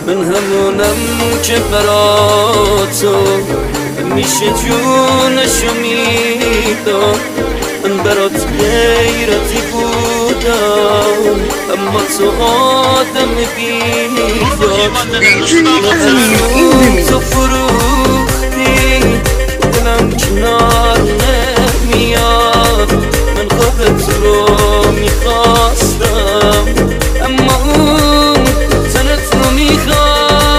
من همونم که برا تو همیشه جونشو میدم. من برات غیرتی بودم اما تو آدم بیدار. تو فروختی دلم کنار نمیاد. من خودت رو میخواستم اما اون تنت رو میخواد.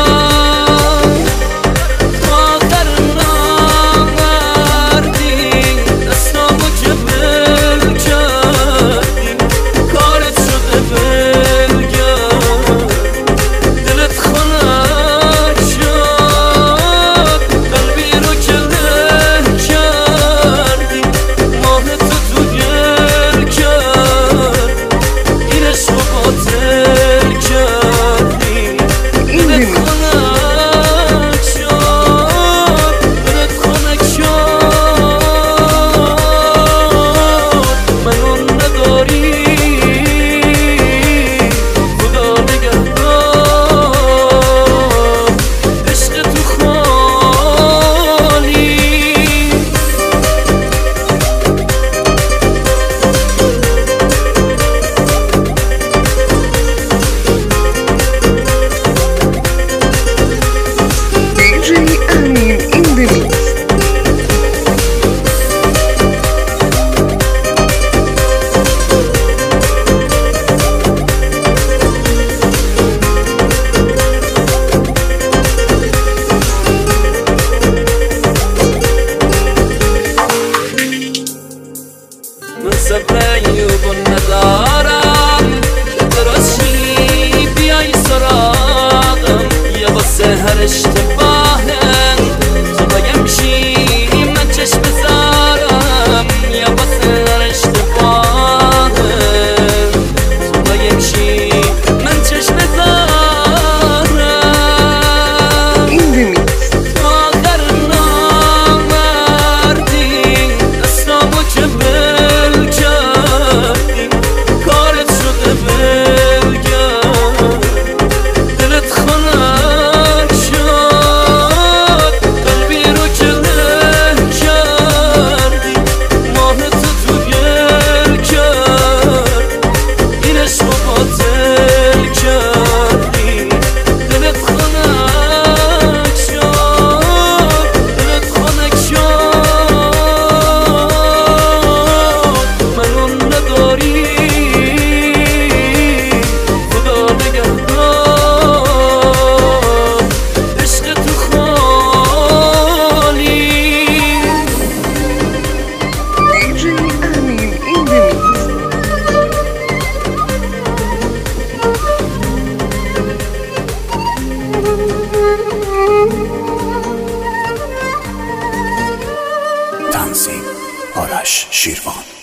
من صبری و ندارم که درستی بیای سراغم. یه واسه هر اشتباهم تو بایم شی من چشم بذارم. یه واسه هر اشتباهم تو بایم شی من چشم بذارم. تنظیم آرش شیروان.